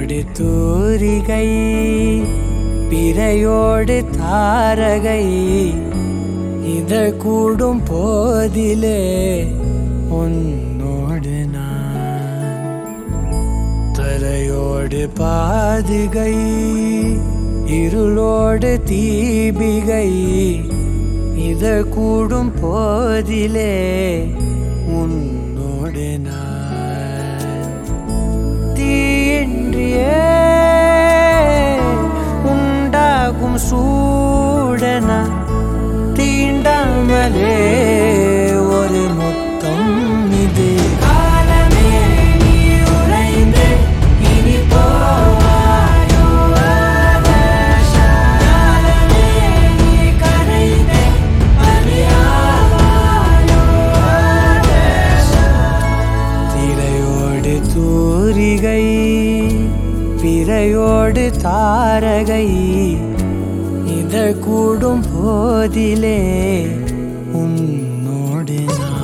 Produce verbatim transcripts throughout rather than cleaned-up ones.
திரையோடு தூரிகை பிறையோடு தாரகை இதழ் கூடும் போதிலே உன்னோடு நான் தரையோடு பாதிகை இருளோடு தீபிகை இதழ் கூடும் போதிலே உன்னோடு நான் தீயின்றியே உண்டாகும் சூடன தீண்டாமலே ஒரு முத்தம் இது காலமே நீ உறைந்து இனி போவாயோ காலமே நீ கரைந்து பலியாவாயோ திரையோடு தூரிகை பிறையோடு தாரகை இதழ் கூடும் போதிலே உன்னோடு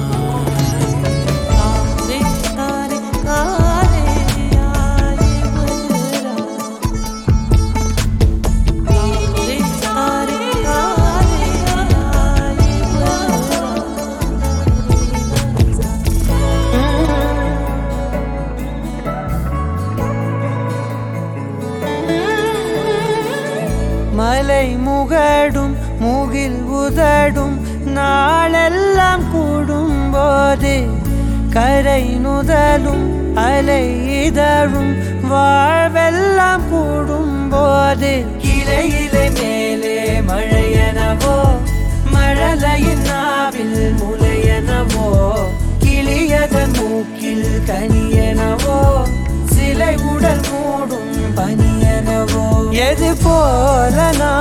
மலை முகடும் முகில் உதடும் நாளெல்லாம் கூடும் போது கரை நுதலும் அலை இதழும் வாழ்வெல்லாம் கூடும் போது இலை இலை மேலே மழையனவோ மழலையின் நாவில் முளையனவோ கிளியதன் மூக்கில் கனியனவோ சிலை உடல் மூடும் பனியனவோ எது போல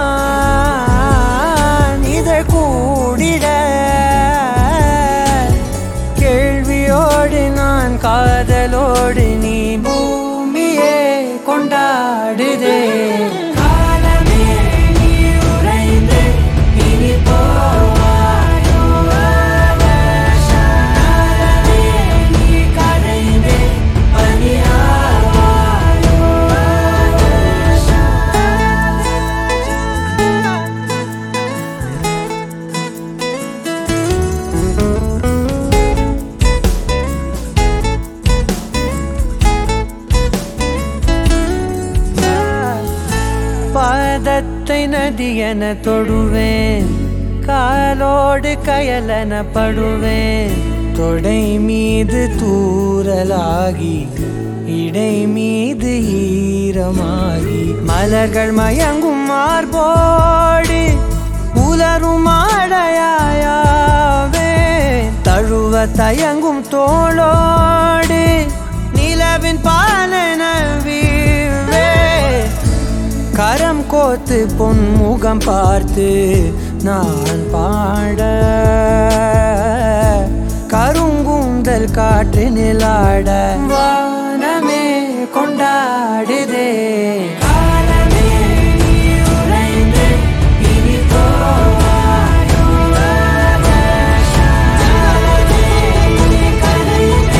நான் இதை கூடிட கேள்வியோடு நான் காதலோடு நீ பூமியே கொண்டாடுதே காலமே நீ உறைந்து இனி போவாயோ காலமே நீ கரைந்து பனியா பாதத்தை நதியென தொடுவேன் காலோடு கயலென படுவேன் தொடை மீது தூறலாகி இடை மீது ஈரமாகி மலர்கள் மயங்கும் மார்போடு உலரும் ஆடையாயாவே தழுவ தயங்கும் தோளோடு நிலவின் பாலன வீழ்வே கரம் கோத்து பொன்முகம் பார்த்து நான் பாட கருங்கூந்தல் காற்று நிலாட வானமே கொண்டாடுதே காலமே நீ உறைந்து இனி போவாயோ காலமே நீ கரைந்து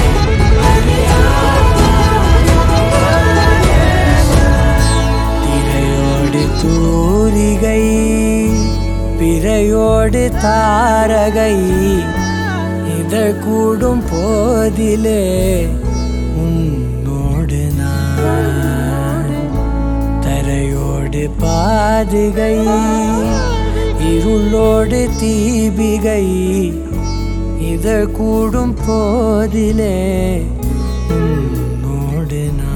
திரையோடு தூரிகை பிறையோடு தாரகை இதழ் கூடும் போதிலே உன்னோடு நான் தரையோடு பாதிகை இருளோடு தீபிகை இதழ் கூடும் போதிலே உன்னோடு நான்